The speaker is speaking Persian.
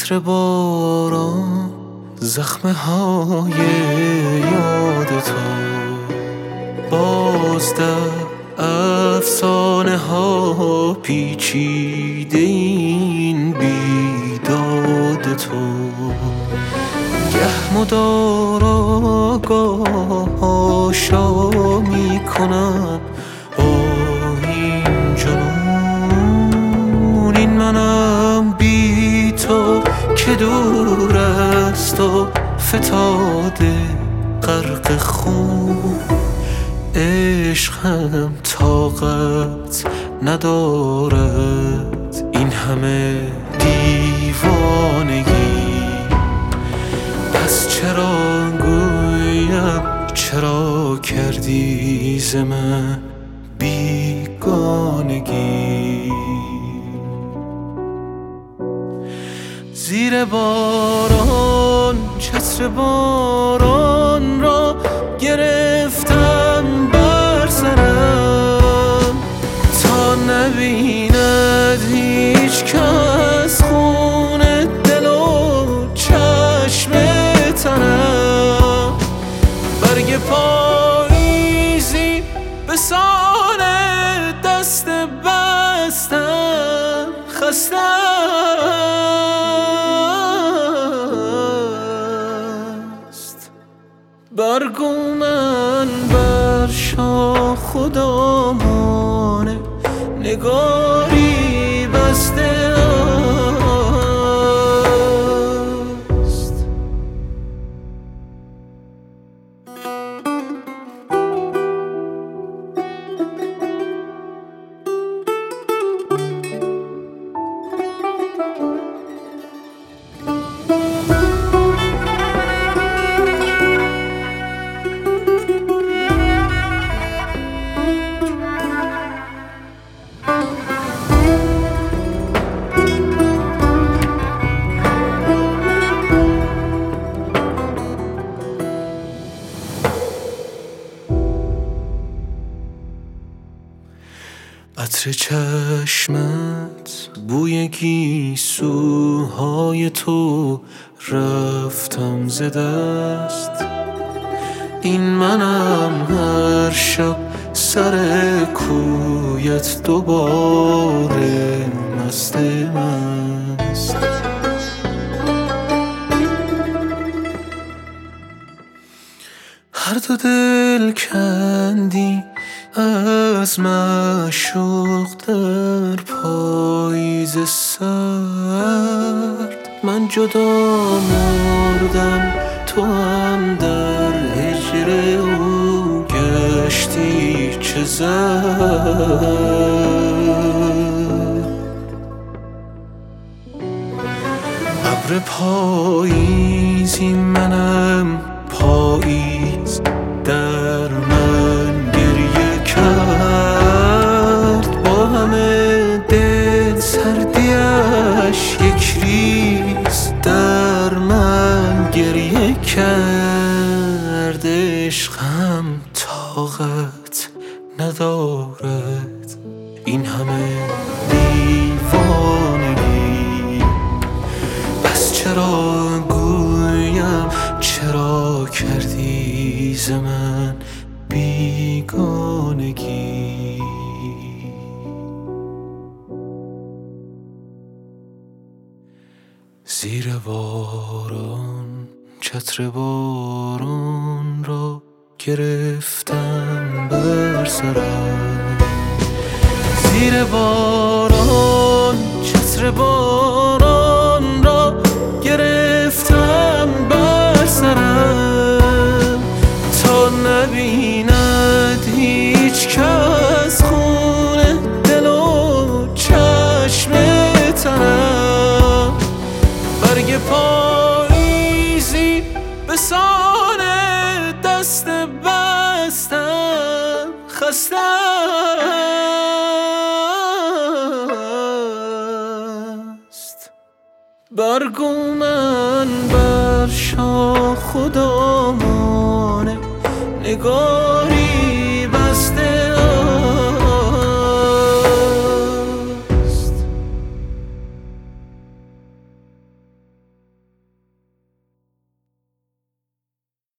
چتر باران، زخمه های یاد تو، باز در افسانه ها پیچیده این بیداد تو. گه مدارا گاه آشا می کنم با این جنون، این منم بی تو که دور است و فتاده غرق خون. عشقم طاقت ندارد این همه دیوانگی، پس چرا گویم چرا کردی ز من بیگانگی. زیر باران چتر باران را گرفتم بر سرم، تا نبیند هیچ کس خون دل و چشم تنم. برگ پاییزی به سان دست بستم، خسته است برگو من بر شاخ و دامان نگاری بسته است. عطر چشمت، بوی گیسوهای تو، رفتم ز دست. این منم هر شب سر کویت دوباره مست مست. هر دو دل کندی از معشوق در پاییز سرد. من جدا مردم، تو هم در هجر او گشتی چه زرد. ابر پاییزی منم پاییز در من گریه کرد، با همه دل سردیش یک ریز در من گریه کرد. عشقم طاقت ندارد این همه دیوانگی، پس چرا گویم چرا کردی ز من بیگانگی. زیر باران چتر باران را گرفتم بر سرم. زیر باران چتر باران را گرفتم بر سرم، تا نبیند هیچ کس خون دل و چشم تنم. برگ پاییزی به سان دست بستم، خسته است برگو من بر شاخ و دامان نگاری